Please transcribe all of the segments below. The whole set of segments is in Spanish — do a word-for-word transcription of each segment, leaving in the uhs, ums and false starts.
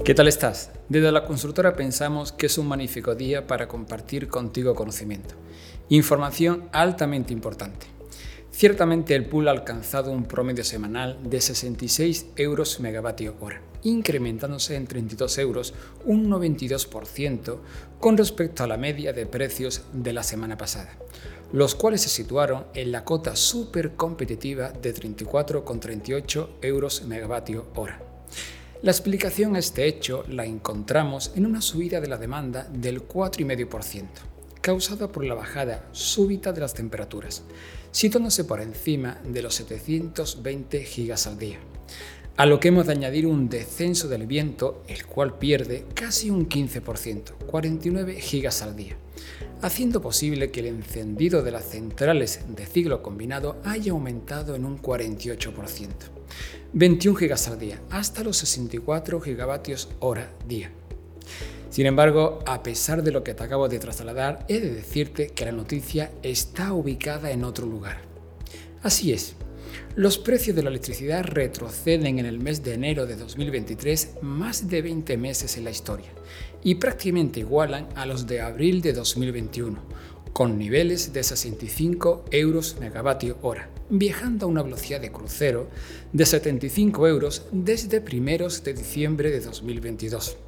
¿Qué tal estás? Desde la consultora pensamos que es un magnífico día para compartir contigo conocimiento. Información altamente importante. Ciertamente el pool ha alcanzado un promedio semanal de sesenta y seis euros megavatio hora, incrementándose en treinta y dos euros, un noventa y dos por ciento con respecto a la media de precios de la semana pasada, los cuales se situaron en la cota súper competitiva de treinta y cuatro coma treinta y ocho euros megavatio hora. La explicación a este hecho la encontramos en una subida de la demanda del cuatro coma cinco por ciento, causada por la bajada súbita de las temperaturas, situándose por encima de los setecientos veinte gigas al día, a lo que hemos de añadir un descenso del viento, el cual pierde casi un quince por ciento, cuarenta y nueve gigas al día, haciendo posible que el encendido de las centrales de ciclo combinado haya aumentado en un cuarenta y ocho por ciento, veintiún gigas al día, hasta los sesenta y cuatro gigavatios hora día. Sin embargo, a pesar de lo que te acabo de trasladar, he de decirte que la noticia está ubicada en otro lugar. Así es, los precios de la electricidad retroceden en el mes de enero de dos mil veintitrés más de veinte meses en la historia y prácticamente igualan a los de abril de dos mil veintiuno, con niveles de sesenta y cinco euros megavatio hora, viajando a una velocidad de crucero de setenta y cinco euros desde primeros de diciembre de dos mil veintidós.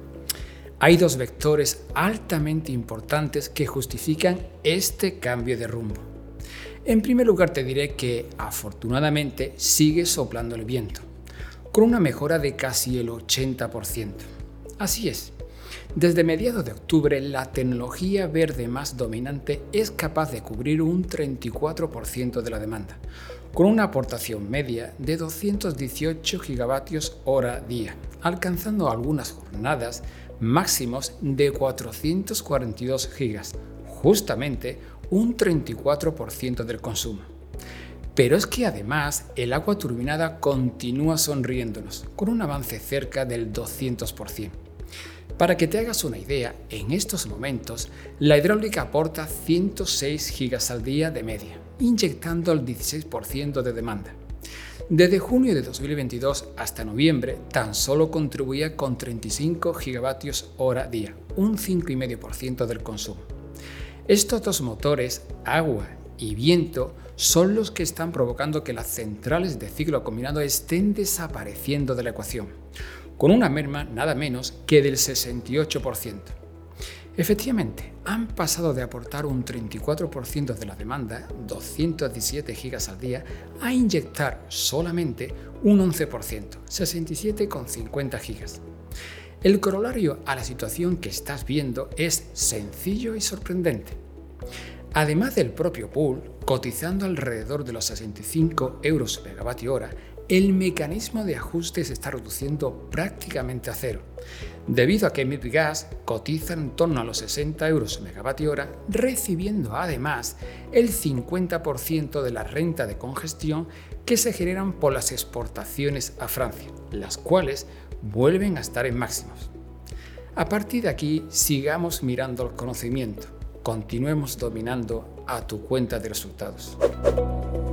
Hay dos vectores altamente importantes que justifican este cambio de rumbo. En primer lugar te diré que, afortunadamente, sigue soplando el viento, con una mejora de casi el ochenta por ciento. Así es, desde mediados de octubre la tecnología verde más dominante es capaz de cubrir un treinta y cuatro por ciento de la demanda, con una aportación media de doscientos dieciocho gigavatios hora día, alcanzando algunas jornadas máximos de cuatrocientos cuarenta y dos gigas, justamente un treinta y cuatro por ciento del consumo. Pero es que además el agua turbinada continúa sonriéndonos, con un avance cerca del doscientos por ciento. Para que te hagas una idea, en estos momentos la hidráulica aporta ciento seis gigas al día de media, inyectando el dieciséis por ciento de demanda. Desde junio de dos mil veintidós hasta noviembre tan solo contribuía con treinta y cinco gigavatios hora día, un cinco coma cinco por ciento del consumo. Estos dos motores, agua y viento, son los que están provocando que las centrales de ciclo combinado estén desapareciendo de la ecuación, con una merma nada menos que del sesenta y ocho por ciento. Efectivamente, han pasado de aportar un treinta y cuatro por ciento de la demanda, doscientos diecisiete gigas al día, a inyectar solamente un once por ciento, sesenta y siete coma cincuenta gigas. El corolario a la situación que estás viendo es sencillo y sorprendente. Además del propio pool, cotizando alrededor de los sesenta y cinco euros megavatio hora, el mecanismo de ajuste se está reduciendo prácticamente a cero, debido a que MIPGAS cotiza en torno a los sesenta euros megavatio hora, recibiendo además el cincuenta por ciento de la renta de congestión que se generan por las exportaciones a Francia, las cuales vuelven a estar en máximos. A partir de aquí, sigamos mirando el conocimiento, continuemos dominando a tu cuenta de resultados.